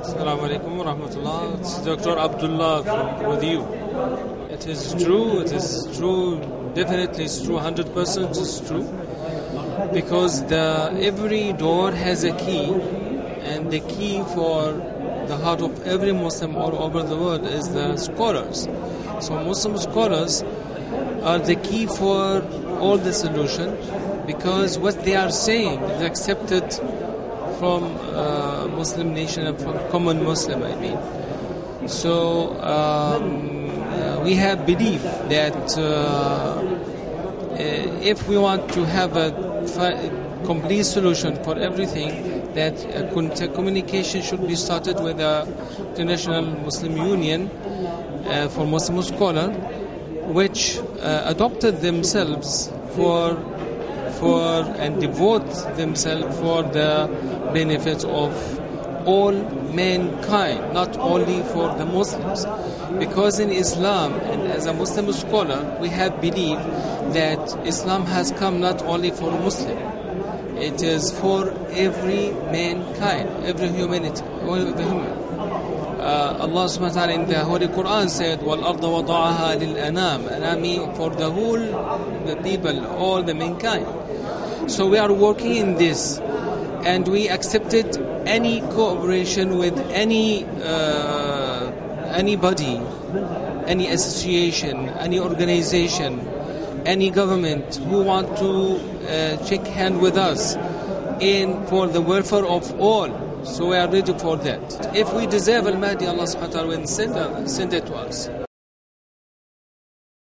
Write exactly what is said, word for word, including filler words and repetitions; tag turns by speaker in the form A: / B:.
A: Assalamu alaikum wa rahmatullah. It's Doctor Abdullah from, with you. It is true, it is true, definitely it's true, one hundred percent it's true. Because the every door has a key, and the key for the heart of every Muslim all over the world is the scholars. So Muslim scholars are the key for all the solution, because what they are saying is accepted from uh, Muslim nation and from common Muslim, I mean. So um, uh, we have belief that uh, uh, if we want to have a fi- complete solution for everything, that uh, con- communication should be started with the International Muslim Union uh, for Muslim Scholars, which uh, adopted themselves for for and devote themselves for the benefits of all mankind, not only for the Muslims. Because in Islam, and as a Muslim scholar, we have believed that Islam has come not only for Muslim, it is for every mankind, every humanity, all the human. Uh, Allah subhanahu wa ta'ala in the Holy Quran said, وَالْأَرْضَ وَضَعَهَا لِلْأَنَامِ, and I mean for the whole, the people, all the mankind. So we are working in this, and we accepted any cooperation with any uh, anybody, any association, any organization, any government who want to uh, shake hand with us in for the welfare of all. So we are ready for that. If we deserve Al-Mahdi, Allah subhanahu wa ta'ala will send, send it to us.